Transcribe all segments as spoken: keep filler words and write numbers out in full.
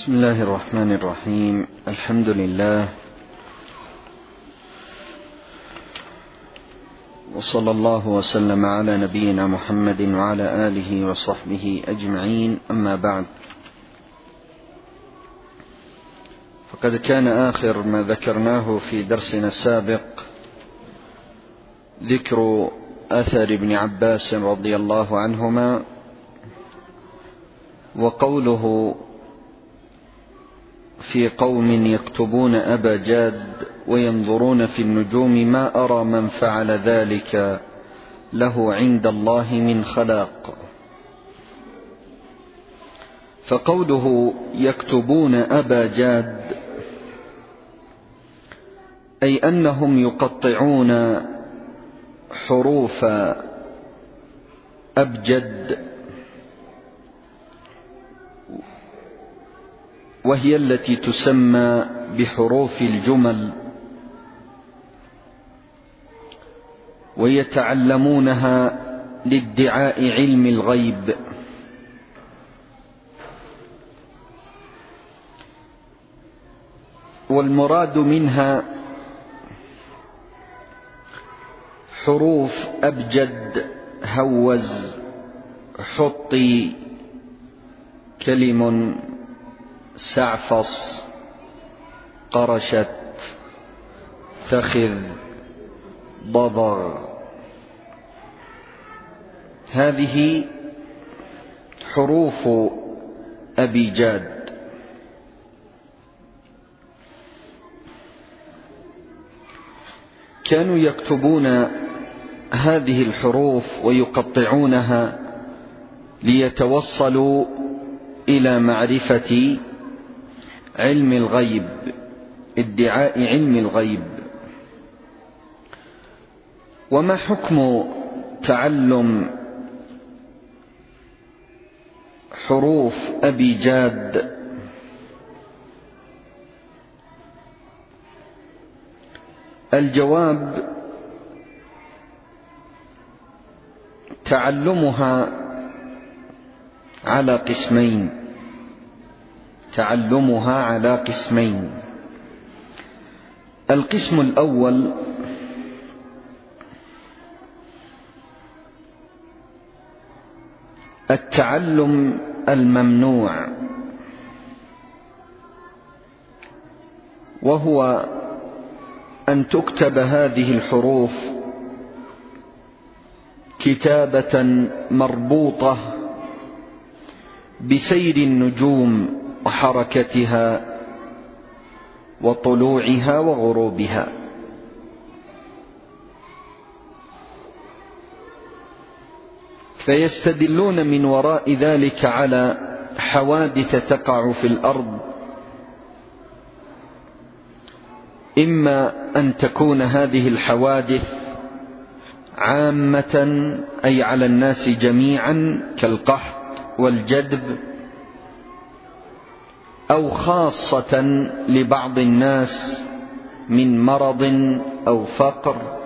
بسم الله الرحمن الرحيم. الحمد لله، وصلى الله وسلم على نبينا محمد وعلى آله وصحبه أجمعين. أما بعد، فقد كان آخر ما ذكرناه في درسنا السابق ذكر أثر ابن عباس رضي الله عنهما، وقوله في قوم يكتبون أبا جاد وينظرون في النجوم ما أرى من فعل ذلك له عند الله من خلاق. فقوله يكتبون أبا جاد أي أنهم يقطعون حروف أبجد، وهي التي تسمى بحروف الجمل، ويتعلمونها لادعاء علم الغيب. والمراد منها حروف أبجد، هوز، حطي، كلم، سعفص، قرشت، ثخذ، ضضغ. هذه حروف أبي جاد. كانوا يكتبون هذه الحروف ويقطعونها ليتوصلوا إلى معرفة علم الغيب، ادعاء علم الغيب. وما حكم تعلم حروف أبي جاد؟ الجواب: تعلمها على قسمين تعلمها على قسمين القسم الأول التعلم الممنوع، وهو أن تكتب هذه الحروف كتابة مربوطة بسير النجوم وحركتها وطلوعها وغروبها. فيستدلون من وراء ذلك على حوادث تقع في الأرض، إما أن تكون هذه الحوادث عامة أي على الناس جميعا كالقحط والجدب، أو خاصة لبعض الناس من مرض أو فقر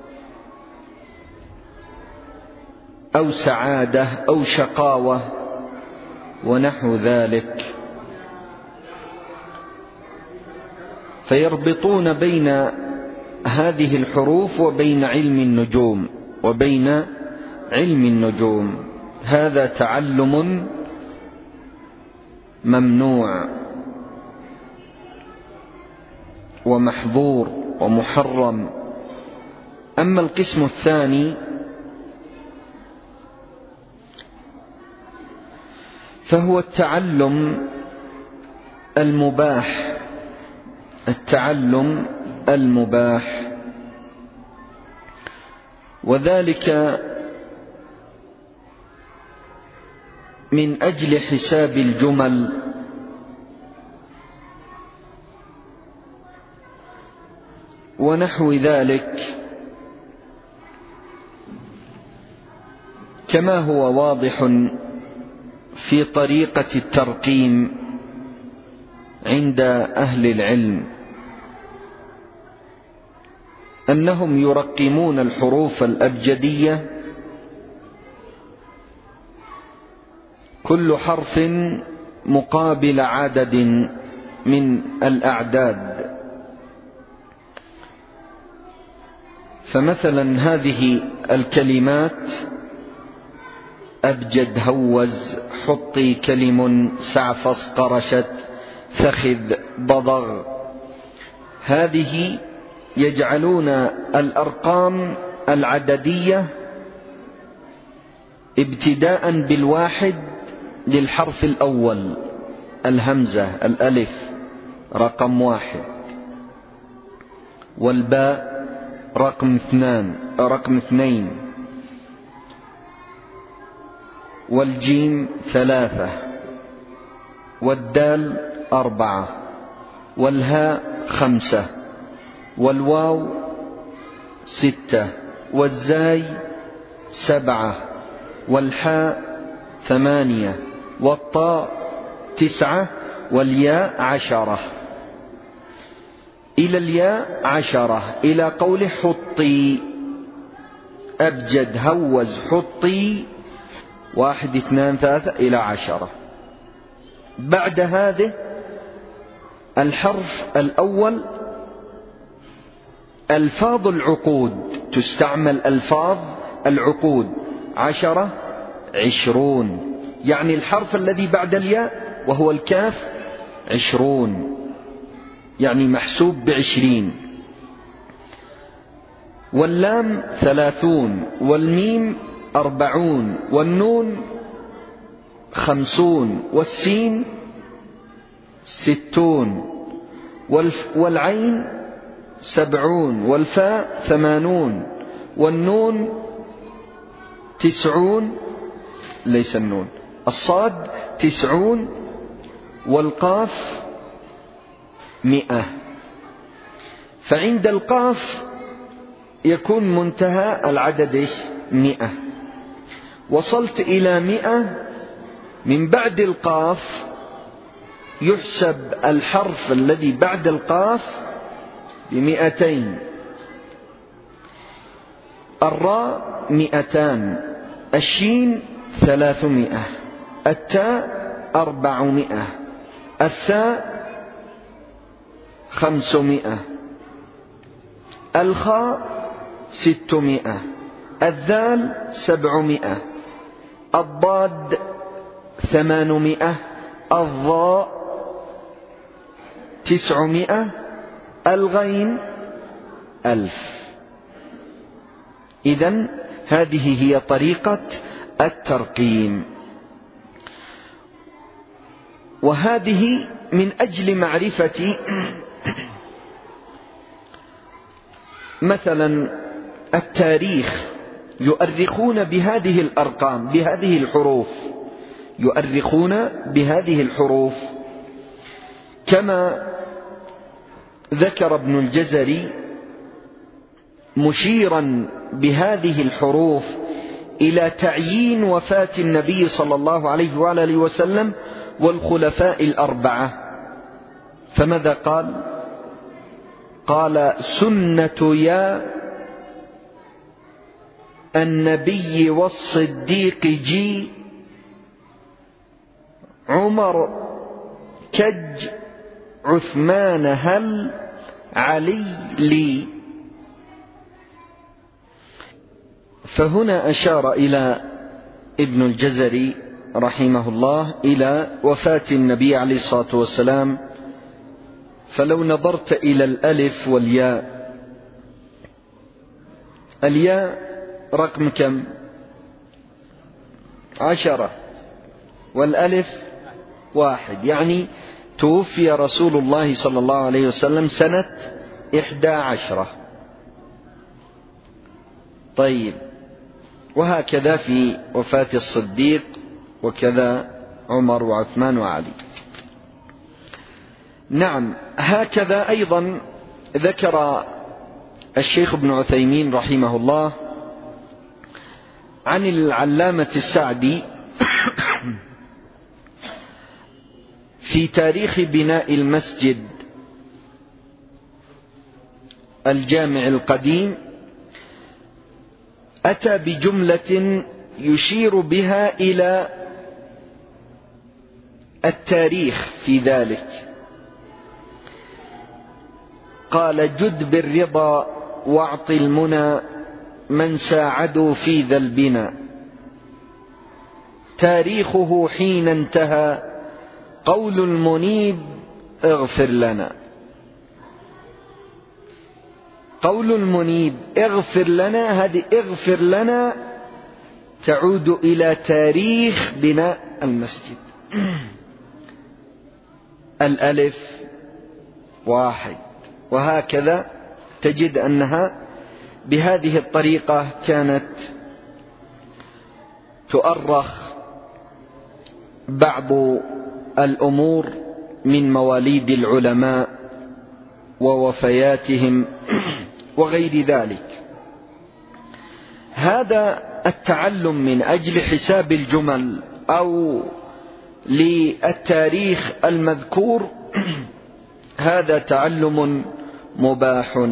أو سعادة أو شقاوة ونحو ذلك. فيربطون بين هذه الحروف وبين علم النجوم وبين علم النجوم. هذا تعلم ممنوع ومحظور ومحرم. أما القسم الثاني فهو التعلم المباح التعلم المباح وذلك من أجل حساب الجمل ونحو ذلك، كما هو واضح في طريقة الترقيم عند أهل العلم، أنهم يرقمون الحروف الأبجدية كل حرف مقابل عدد من الأعداد. فمثلا هذه الكلمات: أبجد، هوز، حطي، كلم، سعفص، قرشت، فخذ، ضضغ، هذه يجعلون الأرقام العددية ابتداء بالواحد للحرف الأول، الهمزة، الألف رقم واحد، والباء رقم اثنان رقم اثنين، والجيم ثلاثة، والدال أربعة، والهاء خمسة، والواو ستة، والزاي سبعة، والحاء ثمانية، والطاء تسعة، والياء عشرة. إلى الياء عشرة، إلى قوله حطي، أبجد، هوز، حطي، واحد اثنان ثلاثة إلى عشرة. بعد هذه الحرف الأول ألفاظ العقود، تستعمل ألفاظ العقود: عشرة، عشرون، يعني الحرف الذي بعد الياء وهو الكاف عشرون، يعني محسوب بعشرين. واللام ثلاثون، والميم أربعون، والنون خمسون، والسين ستون، والعين سبعون، والفاء ثمانون، والنون تسعون، ليس النون، الصاد تسعون، والقاف مئة. فعند القاف يكون منتهى العدد مئة. وصلت إلى مئة، من بعد القاف يحسب الحرف الذي بعد القاف بمئتين: الراء مئتان، الشين ثلاثمائة، التاء أربعمائة، الثاء خمسمائة، الخاء ستمائة، الذال سبعمائة، الضاد ثمانمائة، الضاء تسعمائة، الغين ألف. إذن هذه هي طريقة الترقيم، وهذه من أجل معرفة مثلا التاريخ، يؤرخون بهذه الأرقام، بهذه الحروف، يؤرخون بهذه الحروف، كما ذكر ابن الجزري مشيرا بهذه الحروف إلى تعيين وفاة النبي صلى الله عليه وآله وسلم والخلفاء الأربعة. فماذا قال؟ قال: سنة يا النبي والصديق جي، عمر كج، عثمان هل، علي لي. فهنا أشار إلى ابن الجزري رحمه الله إلى وفاة النبي عليه الصلاة والسلام. فلو نظرت إلى الألف والياء، الياء رقم كم؟ عشرة، والألف واحد، يعني توفي رسول الله صلى الله عليه وسلم سنة إحدى عشرة. طيب، وهكذا في وفاة الصديق، وكذا عمر وعثمان وعلي. نعم، هكذا أيضا ذكر الشيخ ابن عثيمين رحمه الله عن العلامة السعدي في تاريخ بناء المسجد الجامع القديم، أتى بجملة يشير بها إلى التاريخ في ذلك. قال: جد بالرضا واعط المنى من ساعدوا في ذا البنا، تاريخه حين انتهى قول المنيب اغفر لنا. قول المنيب اغفر لنا، هذه اغفر لنا تعود إلى تاريخ بناء المسجد. الألف واحد، وهكذا تجد أنها بهذه الطريقة كانت تؤرخ بعض الأمور من مواليد العلماء ووفياتهم وغير ذلك. هذا التعلم من أجل حساب الجمل أو للتاريخ المذكور هذا تعلم مباح.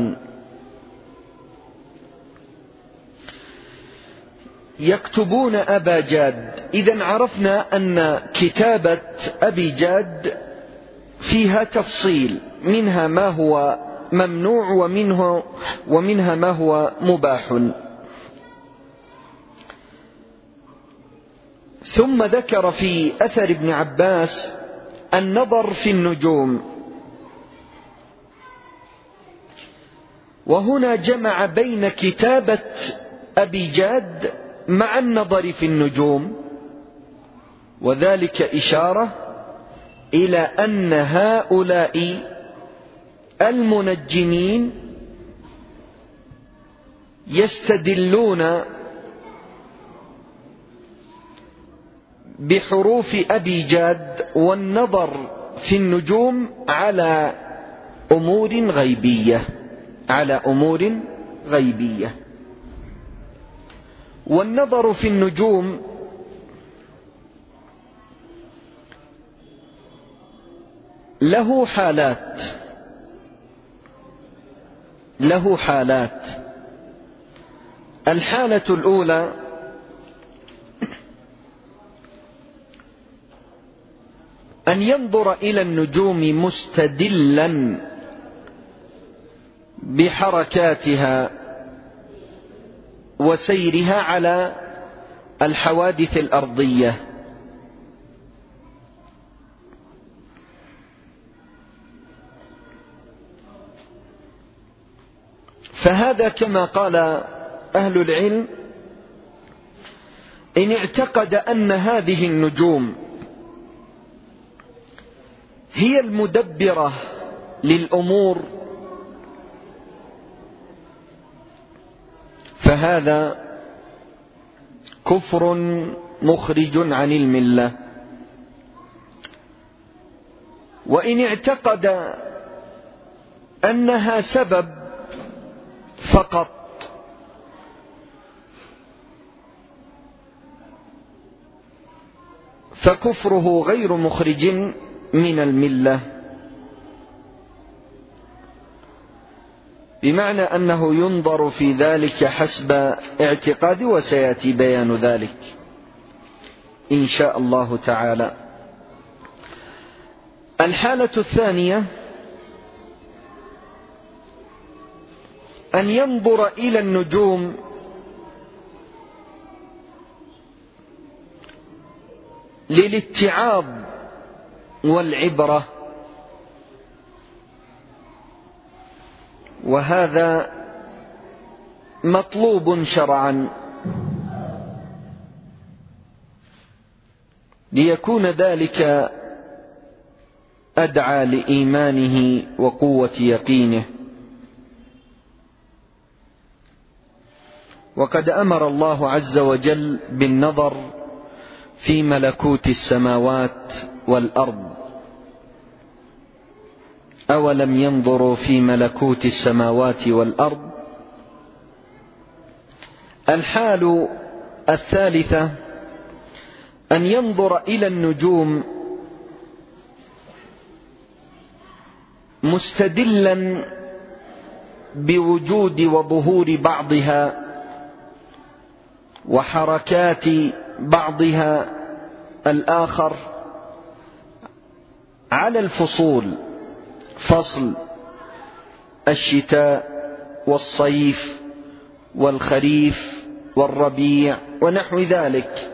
يكتبون أبا جاد. إذن عرفنا أن كتابة أبي جاد فيها تفصيل، منها ما هو ممنوع ومنه ومنها ما هو مباح. ثم ذكر في أثر ابن عباس النظر في النجوم، وهنا جمع بين كتابة أبي جاد مع النظر في النجوم، وذلك إشارة إلى أن هؤلاء المنجمين يستدلون بحروف أبي جاد والنظر في النجوم على أمور غيبية، على أمور غيبية. والنظر في النجوم له حالات، له حالات. الحالة الأولى أن ينظر إلى النجوم مستدلا بحركاتها وسيرها على الحوادث الأرضية، فهذا كما قال أهل العلم إن اعتقد أن هذه النجوم هي المدبرة للأمور فهذا كفر مخرج عن الملة. وإن اعتقد أنها سبب فقط فكفره غير مخرج من الملة، بمعنى أنه ينظر في ذلك حسب اعتقاد، وسيأتي بيان ذلك إن شاء الله تعالى. الحالة الثانية أن ينظر إلى النجوم للاتعاظ والعبرة، وهذا مطلوب شرعا ليكون ذلك أدعى لإيمانه وقوة يقينه. وقد أمر الله عز وجل بالنظر في ملكوت السماوات والأرض: أولم ينظروا في ملكوت السماوات والأرض. الحال الثالثة أن ينظر إلى النجوم مستدلا بوجود وظهور بعضها وحركات بعضها الآخر على الفصول، فصل الشتاء والصيف والخريف والربيع ونحو ذلك،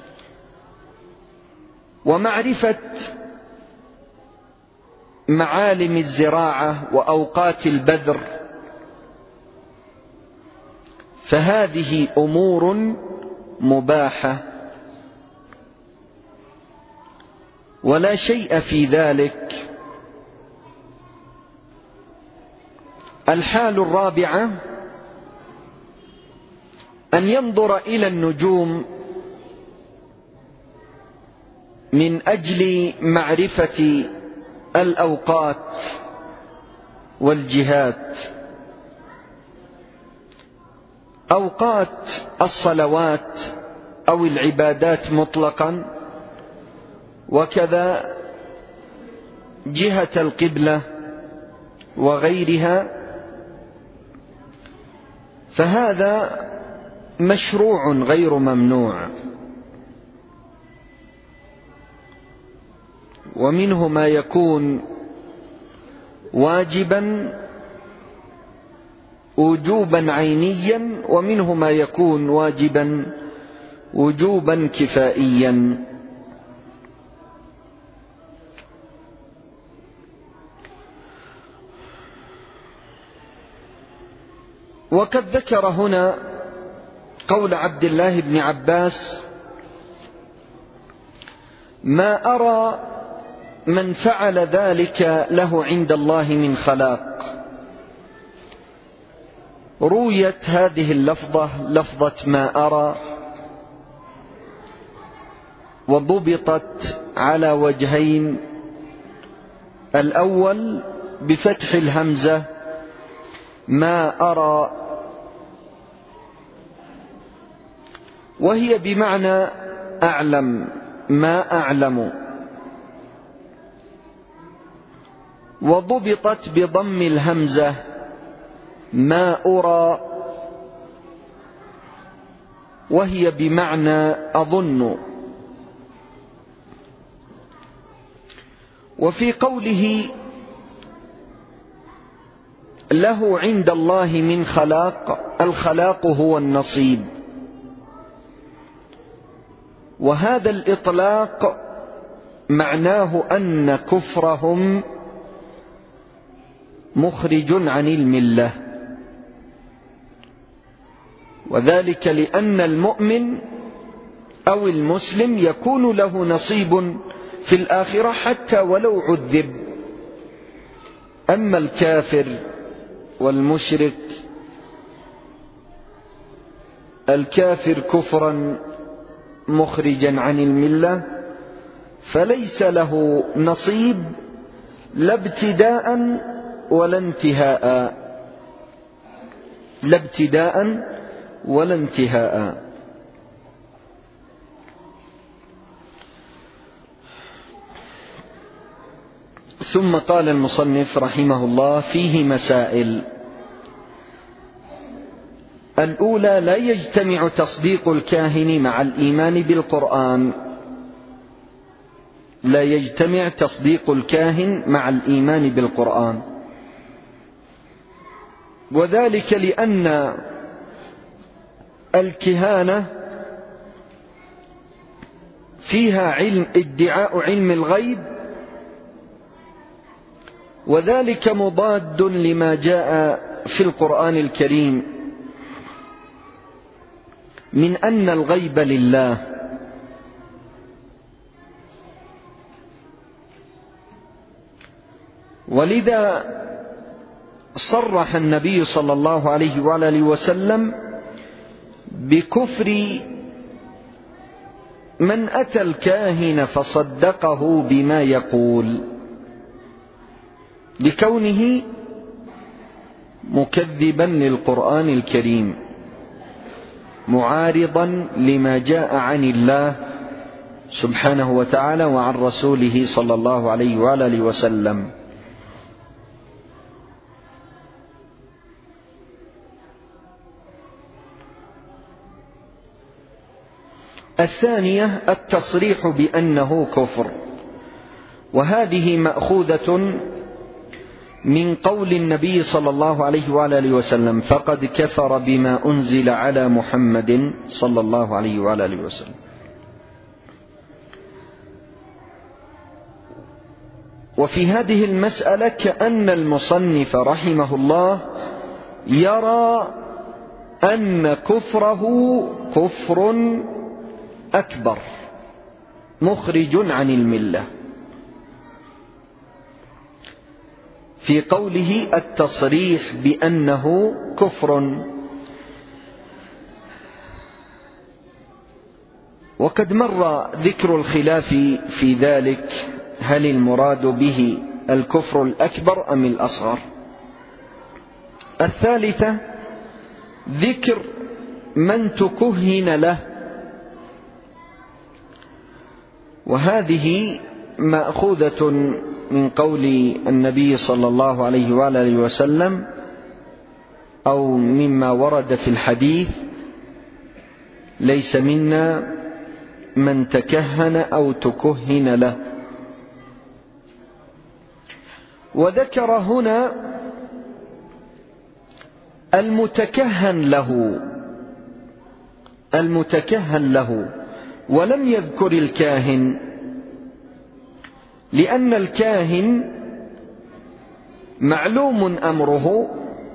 ومعرفة معالم الزراعة وأوقات البذر، فهذه أمور مباحة ولا شيء في ذلك. الحال الرابعة أن ينظر إلى النجوم من أجل معرفة الأوقات والجهات، أوقات الصلوات أو العبادات مطلقا، وكذا جهة القبلة وغيرها، فهذا مشروع غير ممنوع. ومنه ما يكون واجبا وجوبا عينيا، ومنه ما يكون واجبا وجوبا كفائيا. وقد ذكر هنا قول عبد الله بن عباس: ما أرى من فعل ذلك له عند الله من خلاق. رويت هذه اللفظة لفظة ما أرى، وضبطت على وجهين: الأول بفتح الهمزة ما أرى، وهي بمعنى أعلم، ما أعلم. وضبطت بضم الهمزة ما أرى، وهي بمعنى أظن. وفي قوله له عند الله من خلاق، الخلاق هو النصيب، وهذا الإطلاق معناه أن كفرهم مخرج عن الملة، وذلك لأن المؤمن أو المسلم يكون له نصيب في الآخرة حتى ولو عذب. أما الكافر والمشرك، الكافر كفرا مخرجا عن الملة فليس له نصيب لا ابتداء ولا انتهاء، لا ابتداء ولا انتهاء. ثم قال المصنف رحمه الله: فيه مسائل. الأولى: لا يجتمع تصديق الكاهن مع الإيمان بالقرآن، لا يجتمع تصديق الكاهن مع الإيمان بالقرآن، وذلك لأن الكهانة فيها علم ادعاء علم الغيب، وذلك مضاد لما جاء في القرآن الكريم من أن الغيب لله. ولذا صرح النبي صلى الله عليه وآله وسلم بكفر من أتى الكاهن فصدقه بما يقول، لكونه مكذبا للقرآن الكريم، معارضا لما جاء عن الله سبحانه وتعالى وعن رسوله صلى الله عليه وآله وسلم. الثانية: التصريح بأنه كفر، وهذه مأخوذة من قول النبي صلى الله عليه وآله وسلم: فقد كفر بما أنزل على محمد صلى الله عليه وآله وسلم. وفي هذه المسألة كأن المصنف رحمه الله يرى أن كفره كفر أكبر مخرج عن الملة، في قوله التصريح بأنه كفر. وقد مر ذكر الخلاف في ذلك، هل المراد به الكفر الأكبر أم الأصغر؟ الثالثة ذكر من تكهن له، وهذه مأخوذة من قول النبي صلى الله عليه وآله وسلم، أو مما ورد في الحديث: ليس منا من تكهن أو تكهن له. وذكر هنا المتكهن له المتكهن له ولم يذكر الكاهن، لأن الكاهن معلوم أمره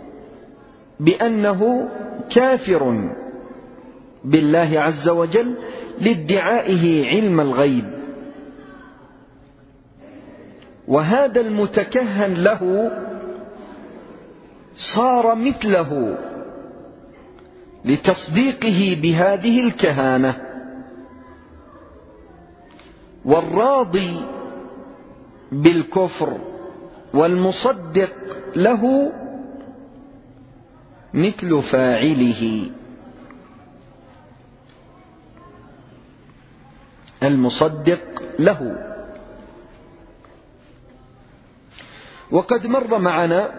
بأنه كافر بالله عز وجل لادعائه علم الغيب، وهذا المتكهن له صار مثله لتصديقه بهذه الكهانة. والراضي بالكفر والمصدق له مثل فاعله، المصدق له. وقد مر معنا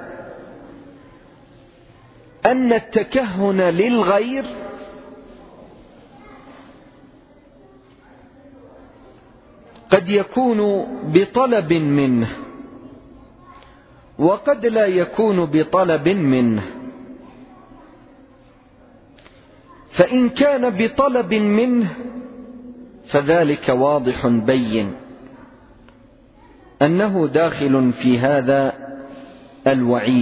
أن التكهن للغير قد يكون بطلب منه وقد لا يكون بطلب منه. فإن كان بطلب منه فذلك واضح بين أنه داخل في هذا الوعيد.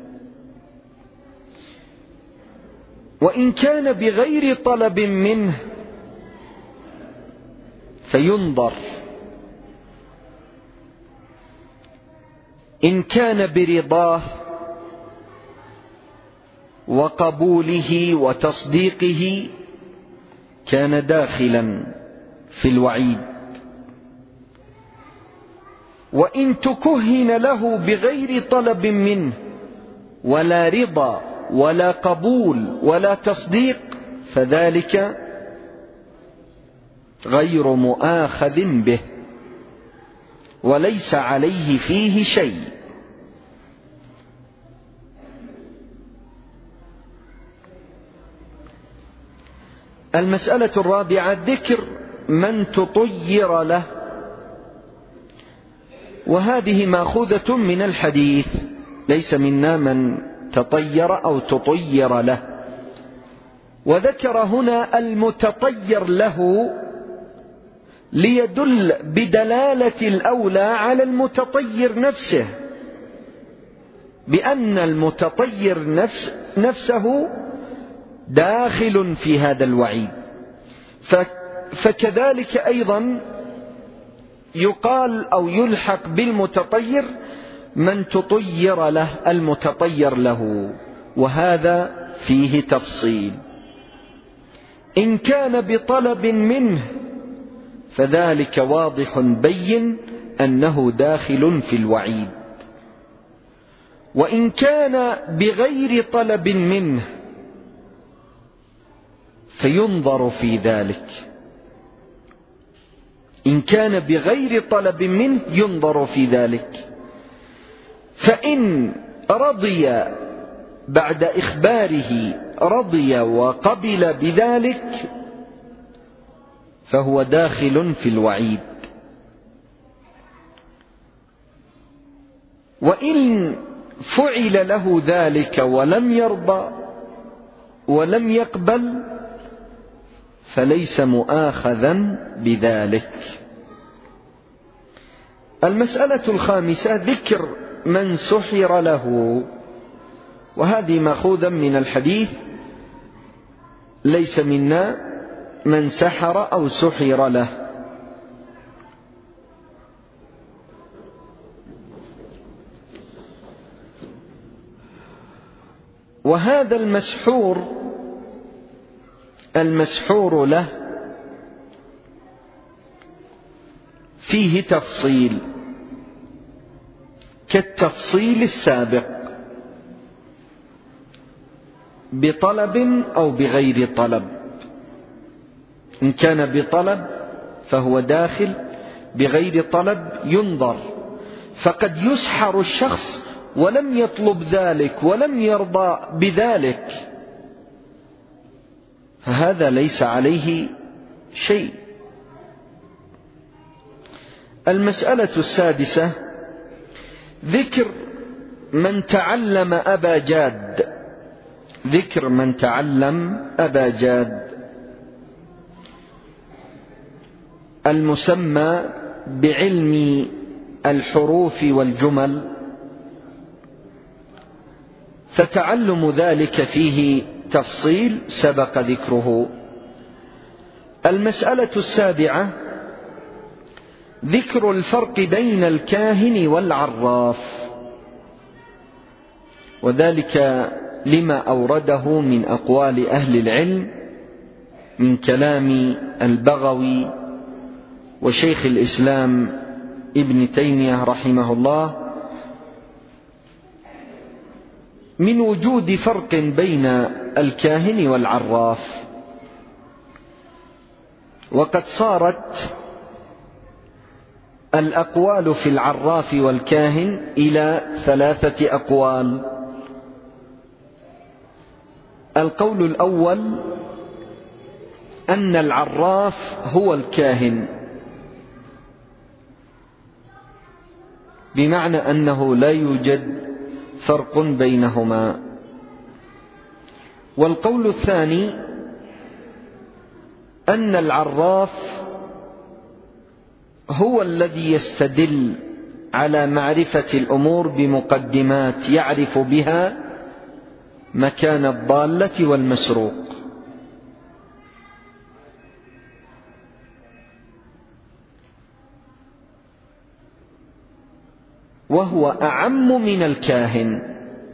وإن كان بغير طلب منه فينظر، إن كان برضاه وقبوله وتصديقه كان داخلا في الوعيد. وإن تكهن له بغير طلب منه ولا رضا ولا قبول ولا تصديق فذلك غير مؤاخذ به وليس عليه فيه شيء. المسألة الرابعة ذكر من تطير له، وهذه مأخوذة من الحديث: ليس منا من تطير أو تطير له. وذكر هنا المتطير له ليدل بدلالة الأولى على المتطير نفسه، بأن المتطير نفس نفسه داخل في هذا الوعيد. فكذلك أيضا يقال أو يلحق بالمتطير من تطير له، المتطير له، وهذا فيه تفصيل. إن كان بطلب منه فذلك واضح بين أنه داخل في الوعيد. وإن كان بغير طلب منه فينظر في ذلك، إن كان بغير طلب منه ينظر في ذلك. فإن رضي بعد إخباره رضي وقبل بذلك فهو داخل في الوعيد. وإن فعل له ذلك ولم يرضى ولم يقبل فليس مؤاخذا بذلك. المسألة الخامسة ذكر من سحر له، وهذه مأخوذة من الحديث: ليس منا من سحر أو سحر له. وهذا المسحور المسحور له فيه تفصيل كالتفصيل السابق، بطلب أو بغير طلب. إن كان بطلب فهو داخل، بغير طلب ينظر، فقد يسحر الشخص ولم يطلب ذلك ولم يرضى بذلك، فهذا ليس عليه شيء. المسألة السادسة ذكر من تعلم أبا جاد ذكر من تعلم أبا جاد المسمى بعلم الحروف والجمل، فتعلم ذلك فيه تفصيل سبق ذكره. المسألة السابعة ذكر الفرق بين الكاهن والعراف، وذلك لما أورده من أقوال أهل العلم من كلام البغوي وشيخ الإسلام ابن تيمية رحمه الله، من وجود فرق بين الكاهن والعراف. وقد صارت الأقوال في العراف والكاهن إلى ثلاثة أقوال. القول الأول أن العراف هو الكاهن، بمعنى أنه لا يوجد فرق بينهما. والقول الثاني أن العراف هو الذي يستدل على معرفة الأمور بمقدمات يعرف بها مكان الضالة والمسروق. وهو أعم من الكاهن،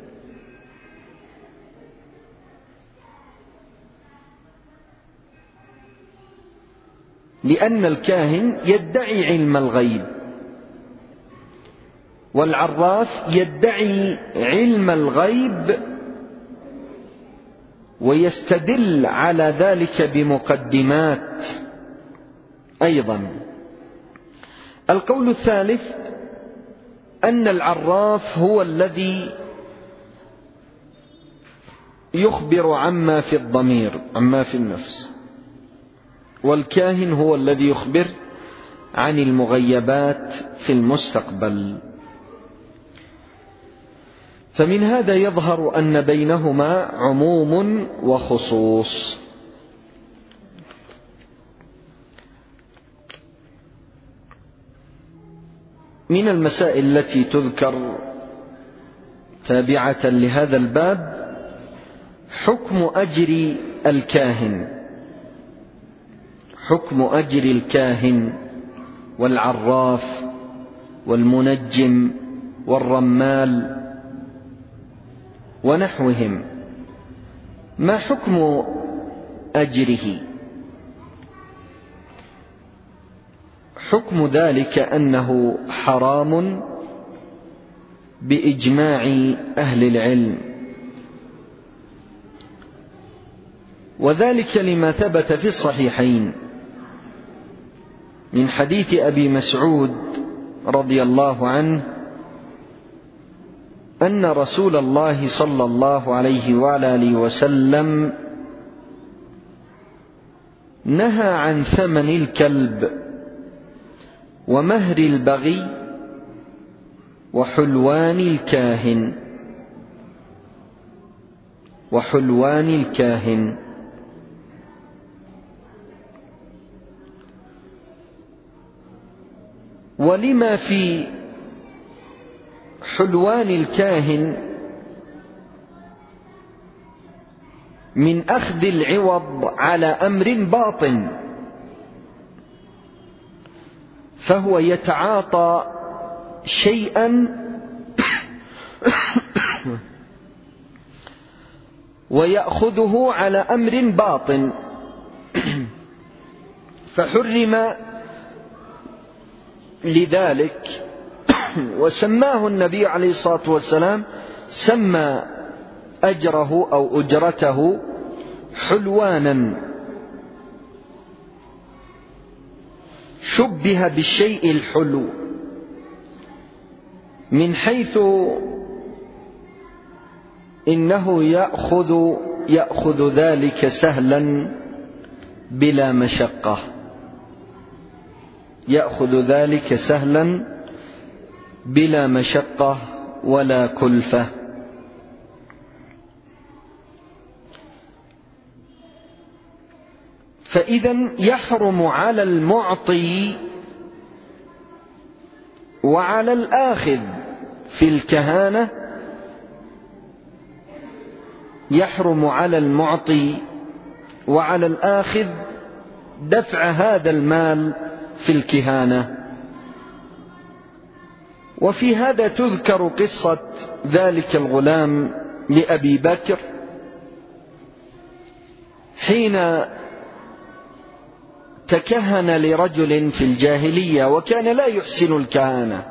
لأن الكاهن يدعي علم الغيب، والعراف يدعي علم الغيب ويستدل على ذلك بمقدمات أيضا. القول الثالث أن العراف هو الذي يخبر عما في الضمير، عما في النفس، والكاهن هو الذي يخبر عن المغيبات في المستقبل. فمن هذا يظهر أن بينهما عموم وخصوص. من المسائل التي تذكر تابعة لهذا الباب حكم أجر الكاهن حكم أجر الكاهن والعراف والمنجم والرمال ونحوهم. ما حكم أجره؟ حكم ذلك أنه حرام بإجماع أهل العلم، وذلك لما ثبت في الصحيحين من حديث أبي مسعود رضي الله عنه أن رسول الله صلى الله عليه وعلى آله وسلم نهى عن ثمن الكلب ومهر البغي وحلوان الكاهن وحلوان الكاهن ولما في حلوان الكاهن من أخذ العوض على أمر باطن، فهو يتعاطى شيئا ويأخذه على أمر باطن، فحرم لذلك وسماه النبي عليه الصلاة والسلام، سمى أجره أو أجرته حلوانا، شبه بالشيء الحلو من حيث إنه يأخذ يأخذ ذلك سهلا بلا مشقة، يأخذ ذلك سهلا بلا مشقة ولا كلفة. فإذا يحرم على المعطي وعلى الآخذ في الكهانة، يحرم على المعطي وعلى الآخذ دفع هذا المال في الكهانة. وفي هذا تذكر قصة ذلك الغلام لأبي بكر حين تكهن لرجل في الجاهلية وكان لا يحسن الكهانة،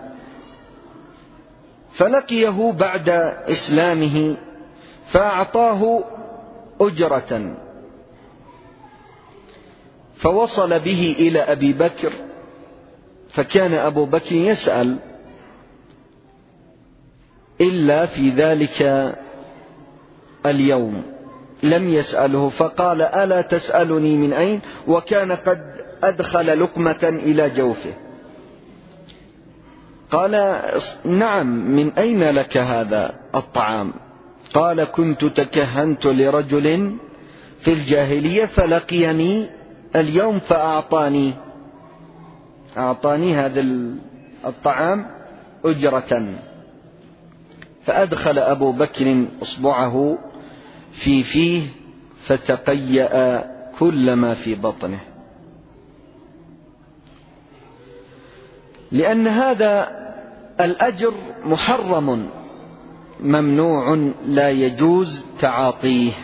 فلقيه بعد إسلامه فأعطاه أجرة، فوصل به إلى أبي بكر، فكان أبو بكر يسأل إلا في ذلك اليوم لم يسأله، فقال: ألا تسألني من أين؟ وكان قد أدخل لقمة إلى جوفه. قال: نعم، من أين لك هذا الطعام؟ قال: كنت تكهنت لرجل في الجاهلية فلقيني اليوم فأعطاني أعطاني هذا الطعام أجرة. فأدخل أبو بكر إصبعه في فيه فتقيأ كل ما في بطنه، لأن هذا الأجر محرم ممنوع لا يجوز تعاطيه.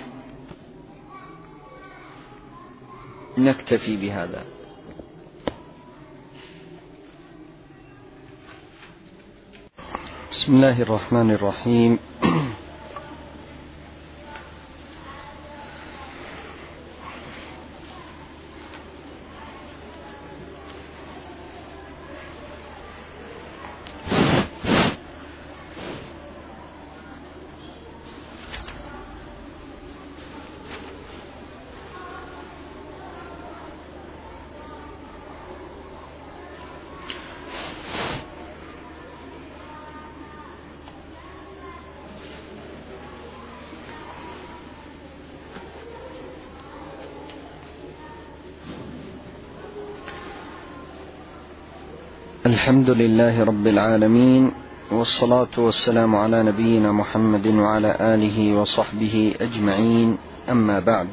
نكتفي بهذا. بسم الله الرحمن الرحيم. الحمد لله رب العالمين، والصلاة والسلام على نبينا محمد وعلى آله وصحبه أجمعين، أما بعد.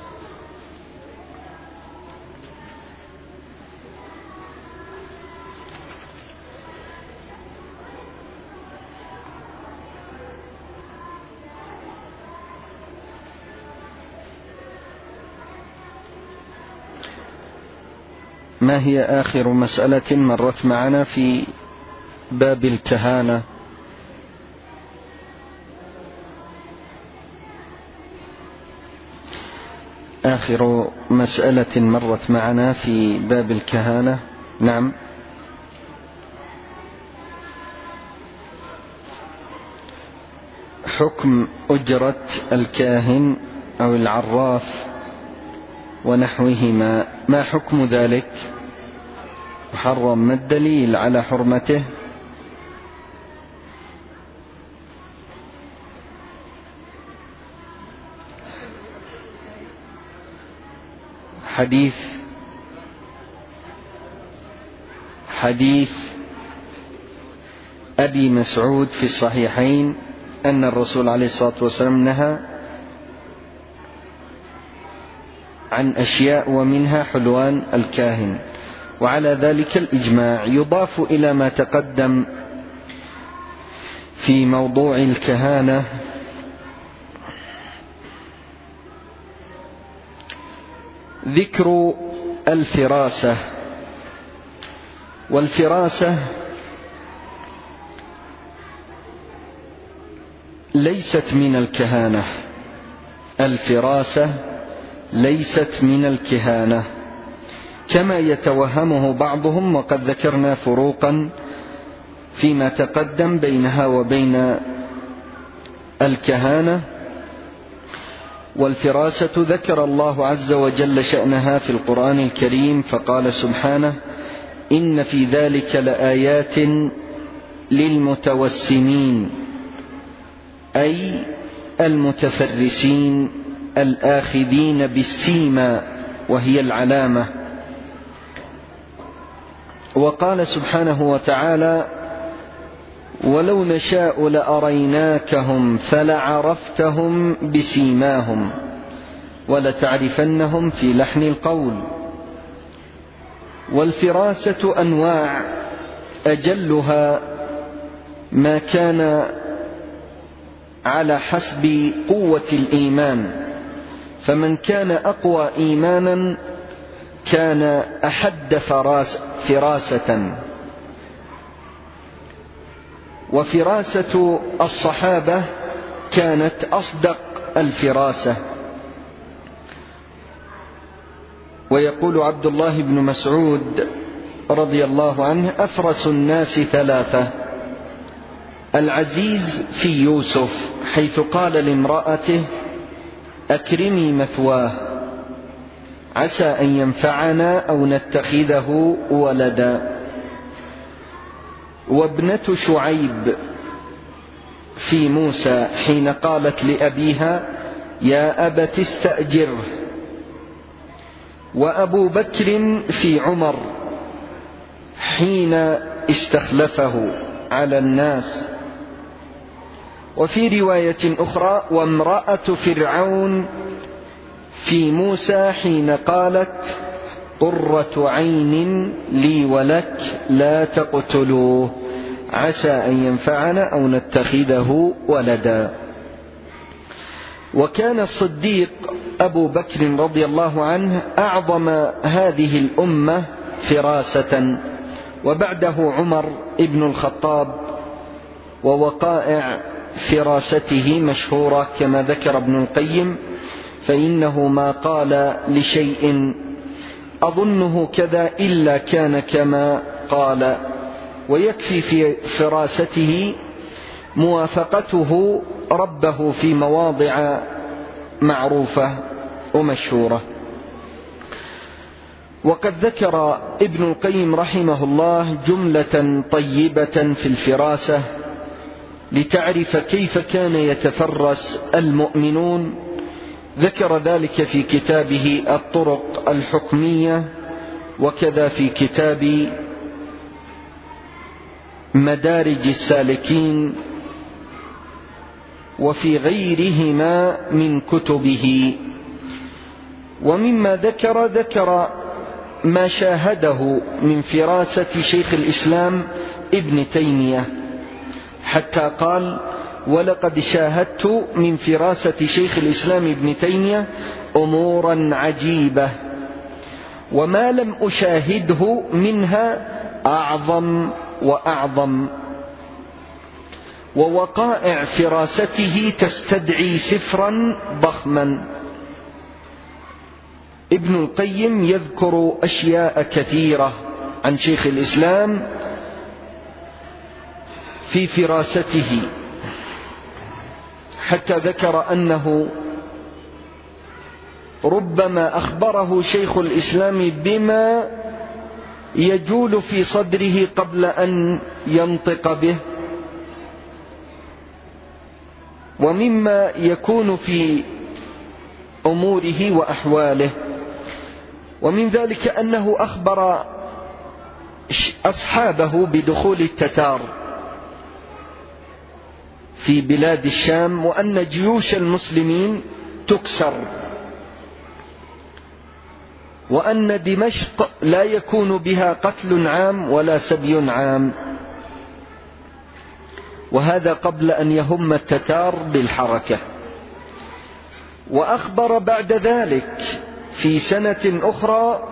ما هي آخر مسألة مرت معنا في باب الكهانة؟ آخر مسألة مرت معنا في باب الكهانة، نعم، حكم أجرة الكاهن أو العراف ونحوهما، ما حكم ذلك؟ محرم، ما الدليل على حرمته؟ حديث حديث أبي مسعود في الصحيحين أن الرسول عليه الصلاة والسلام نهى عن أشياء ومنها حلوان الكاهن، وعلى ذلك الإجماع. يضاف إلى ما تقدم في موضوع الكهانة ذكر الفراسة. والفراسة ليست من الكهانة، الفراسة ليست من الكهانة كما يتوهمه بعضهم، وقد ذكرنا فروقا فيما تقدم بينها وبين الكهانة. والفراسة ذكر الله عز وجل شأنها في القرآن الكريم فقال سبحانه: إن في ذلك لآيات للمتوسمين، أي المتفرسين الآخذين بالسيما وهي العلامة. وقال سبحانه وتعالى: ولو نشاء لأريناكهم فلعرفتهم بسيماهم ولتعرفنهم في لحن القول. والفراسة أنواع، أجلها ما كان على حسب قوة الإيمان، فمن كان أقوى إيمانا كان أحد فراسة. وفراسة الصحابة كانت أصدق الفراسة. ويقول عبد الله بن مسعود رضي الله عنه: أفرس الناس ثلاثة: العزيز في يوسف حيث قال لامرأته: أكرمي مثواه عسى أن ينفعنا أو نتخذه ولدا. وابنة شعيب في موسى حين قالت لأبيها: يا أبت استأجره. وأبو بكر في عمر حين استخلفه على الناس. وفي رواية أخرى: وامرأة فرعون في موسى حين قالت: قرة عين لي ولك لا تقتلوه عسى أن ينفعنا أو نتخذه ولدا. وكان الصديق أبو بكر رضي الله عنه أعظم هذه الأمة فراسة، وبعده عمر ابن الخطاب. ووقائع فراسته مشهورة كما ذكر ابن القيم، فإنه ما قال لشيء أظنه كذا إلا كان كما قال. ويكفي في فراسته موافقته ربه في مواضع معروفة ومشهورة. وقد ذكر ابن القيم رحمه الله جملة طيبة في الفراسة لتعرف كيف كان يتفرس المؤمنون. ذكر ذلك في كتابه الطرق الحكمية، وكذا في كتاب مدارج السالكين، وفي غيرهما من كتبه. ومما ذكر ذكر ما شاهده من فراسة شيخ الإسلام ابن تيمية، حتى قال: ولقد شاهدت من فراسة شيخ الإسلام ابن تيمية أمورا عجيبة، وما لم أشاهده منها أعظم وأعظم. ووقائع فراسته تستدعي سفرا ضخما. ابن القيم يذكر أشياء كثيرة عن شيخ الإسلام في فراسته، حتى ذكر أنه ربما أخبره شيخ الإسلام بما يجول في صدره قبل أن ينطق به، ومما يكون في أموره وأحواله. ومن ذلك أنه أخبر أصحابه بدخول التتار في بلاد الشام، وأن جيوش المسلمين تكسر، وأن دمشق لا يكون بها قتل عام ولا سبي عام، وهذا قبل أن يهم التتار بالحركة. وأخبر بعد ذلك في سنة أخرى،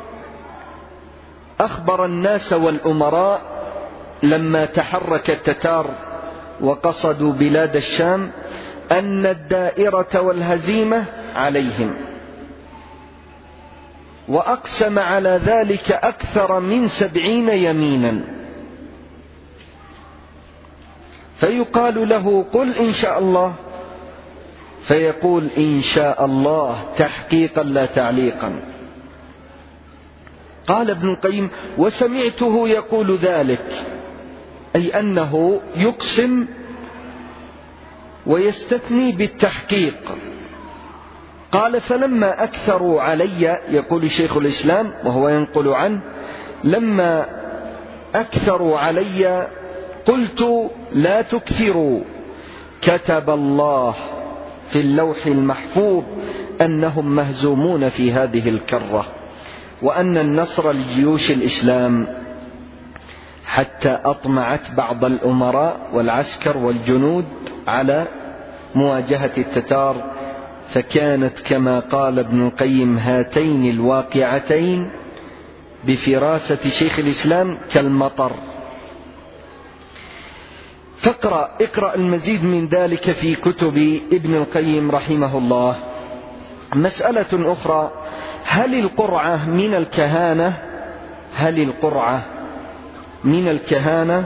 أخبر الناس والأمراء لما تحرك التتار وقصدوا بلاد الشام أن الدائرة والهزيمة عليهم، وأقسم على ذلك أكثر من سبعين يمينا. فيقال له: قل إن شاء الله، فيقول: إن شاء الله تحقيقا لا تعليقا. قال ابن القيم: وسمعته يقول ذلك، أي أنه يقسم ويستثني بالتحقيق. قال: فلما أكثروا علي، يقول شيخ الإسلام وهو ينقل عنه، لما أكثروا علي قلت: لا تكثروا، كتب الله في اللوح المحفوظ أنهم مهزومون في هذه الكرة، وأن النصر لجيوش الإسلام، حتى أطمعت بعض الأمراء والعسكر والجنود على مواجهة التتار، فكانت كما قال ابن القيم: هاتين الواقعتين بفراسة شيخ الإسلام كالمطر. فاقرأ اقرأ المزيد من ذلك في كتب ابن القيم رحمه الله. مسألة أخرى: هل القرعة من الكهانة؟ هل القرعة من الكهانة؟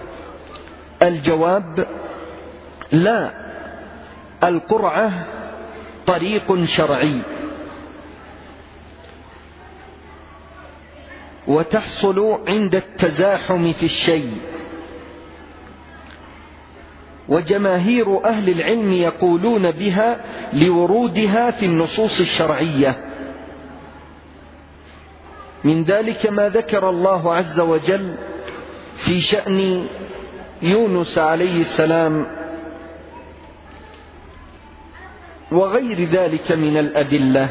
الجواب: لا، القرعة طريق شرعي، وتحصل عند التزاحم في الشيء، وجماهير أهل العلم يقولون بها لورودها في النصوص الشرعية. من ذلك ما ذكر الله عز وجل في شأن يونس عليه السلام، وغير ذلك من الأدلة.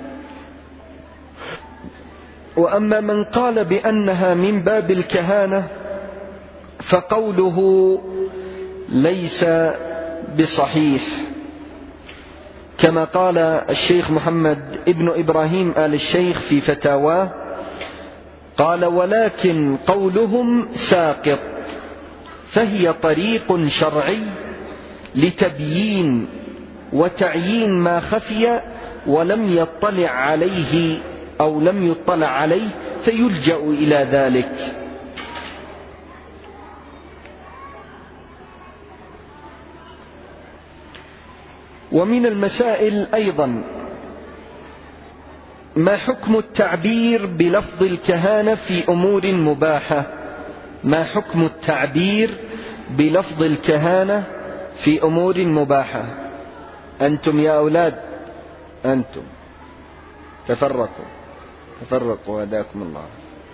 وأما من قال بأنها من باب الكهانة فقوله ليس بصحيح، كما قال الشيخ محمد ابن إبراهيم آل الشيخ في فتاواه، قال: ولكن قولهم ساقط، فهي طريق شرعي لتبيين وتعيين ما خفي ولم يطلع عليه أو لم يطلع عليه، فيلجأ إلى ذلك. ومن المسائل أيضا ما حكم التعبير بلفظ الكهانة في أمور مباحة؟ ما حكم التعبير بلفظ الكهانة في أمور مباحة؟ أنتم يا أولاد، أنتم تفرقوا تفرقوا هداكم الله.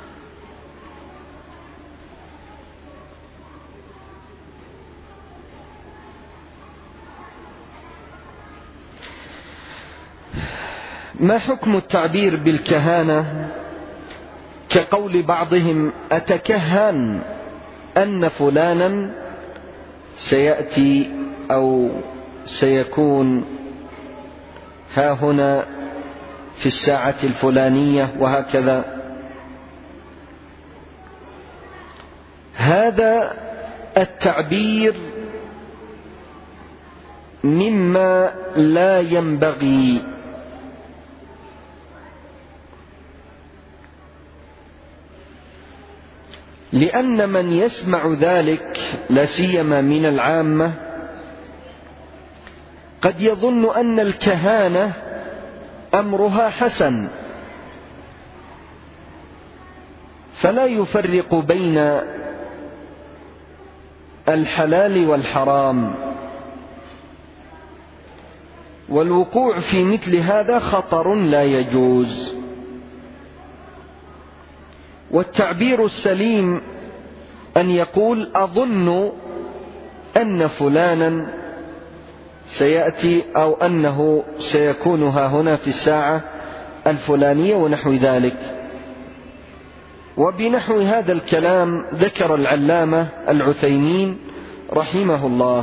ما حكم التعبير بالكهانة كقول بعضهم: أتكهن أن فلانا سيأتي أو سيكون ها هنا في الساعة الفلانية، وهكذا. هذا التعبير مما لا ينبغي، لأن من يسمع ذلك لا سيما من العامة قد يظن أن الكهانة أمرها حسن، فلا يفرق بين الحلال والحرام، والوقوع في مثل هذا خطر لا يجوز. والتعبير السليم أن يقول أظن أن فلانا سيأتي أو أنه سيكون ها هنا في الساعة الفلانية ونحو ذلك. وبنحو هذا الكلام ذكر العلامة العثيمين رحمه الله.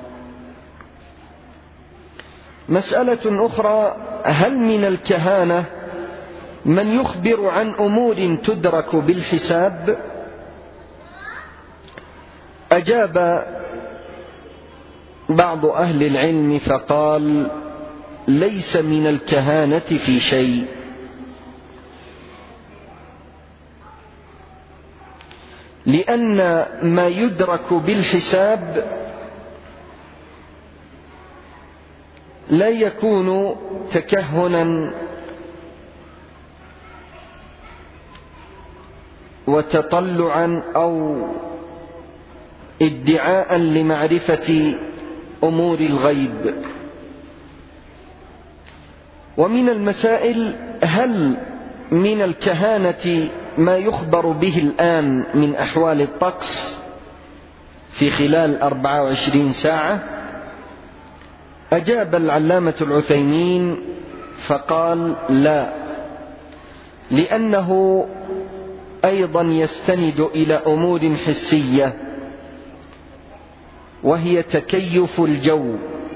مسألة أخرى: هل من الكهانة من يخبر عن أمور تدرك بالحساب؟ أجاب بعض أهل العلم فقال: ليس من الكهانة في شيء، لأن ما يدرك بالحساب لا يكون تكهنا وتطلعا أو ادعاء لمعرفة أمور الغيب. ومن المسائل: هل من الكهانة ما يخبر به الآن من أحوال الطقس في خلال أربعة وعشرين ساعة؟ أجاب العلامة العثيمين فقال: لا، لأنه أيضا يستند إلى أمور حسية، وهي تكيف الجو،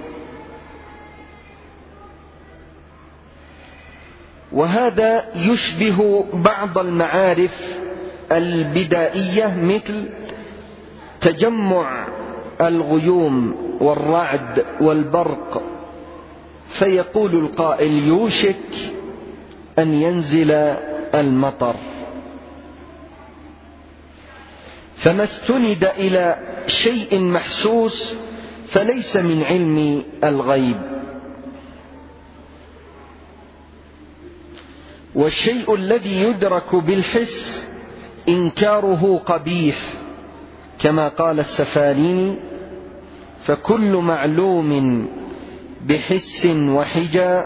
وهذا يشبه بعض المعارف البدائية مثل تجمع الغيوم والرعد والبرق، فيقول القائل: يوشك أن ينزل المطر. فما استند إلى شيء محسوس فليس من علم الغيب. والشيء الذي يدرك بالحس إنكاره قبيح، كما قال السفاريني: فكل معلوم بحس وحجى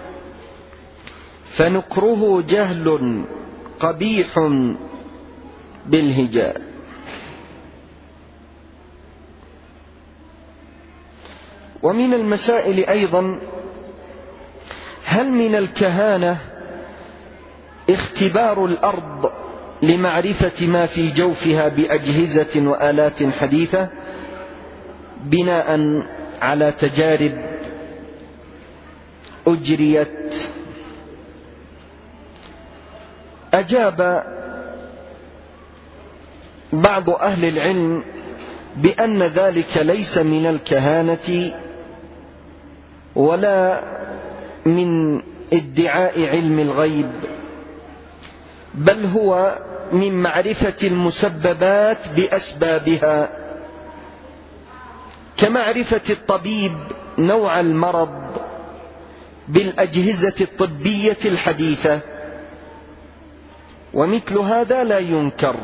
فنكره جهل قبيح بالهجاء. ومن المسائل أيضا: هل من الكهانة اختبار الأرض لمعرفة ما في جوفها بأجهزة وآلات حديثة بناء على تجارب أجريت؟ أجاب بعض أهل العلم بأن ذلك ليس من الكهانة ولا من ادعاء علم الغيب، بل هو من معرفة المسببات بأسبابها، كمعرفة الطبيب نوع المرض بالأجهزة الطبية الحديثة، ومثل هذا لا ينكر،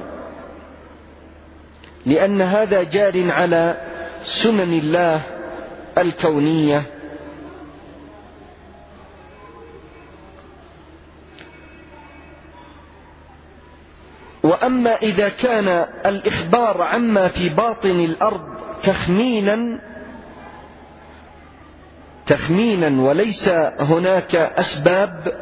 لأن هذا جار على سنن الله الكونية. وأما إذا كان الإخبار عما في باطن الأرض تخمينا تخمينا وليس هناك أسباب،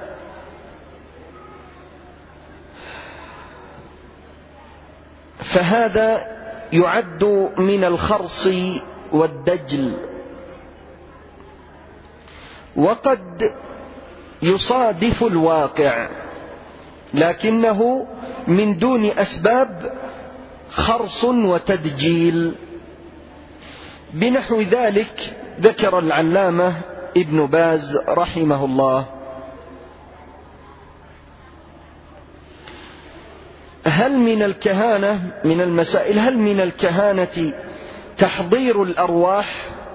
فهذا يعد من الخرص والدجل، وقد يصادف الواقع لكنه من دون أسباب خرص وتدجيل. بنحو ذلك ذكر العلامة ابن باز رحمه الله: هل من الكهانة من المسائل هل من الكهانة تحضير الأرواح؟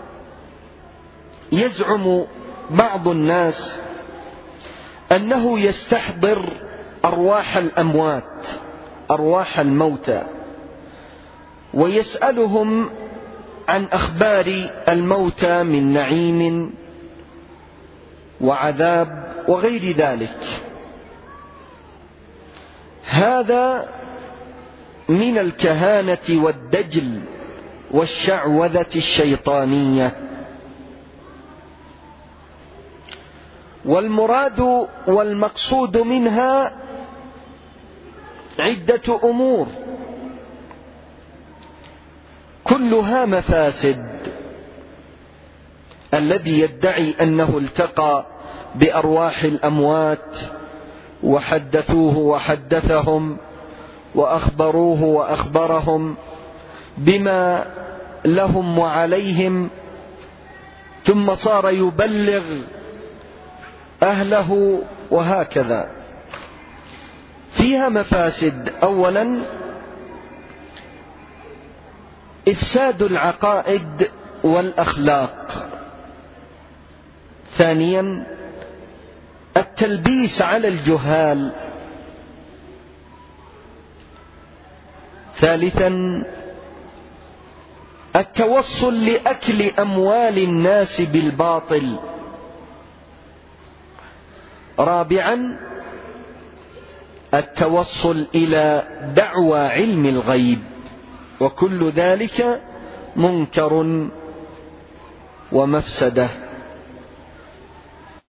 يزعم بعض الناس أنه يستحضر أرواح الأموات، أرواح الموتى، ويسألهم عن أخبار الموتى من نعيم وعذاب وغير ذلك. هذا من الكهانة والدجل والشعوذة الشيطانية. والمراد والمقصود منها عدة أمور كلها مفاسد. الذي يدعي أنه التقى بأرواح الأموات وحدثوه وحدثهم وأخبروه وأخبرهم بما لهم وعليهم، ثم صار يبلغ أهله وهكذا، فيها مفاسد. أولا إفساد العقائد والأخلاق. ثانيا التلبيس على الجهال. ثالثا التوصل لأكل أموال الناس بالباطل. رابعا التوصل إلى دعوى علم الغيب، وكل ذلك منكر ومفسدة.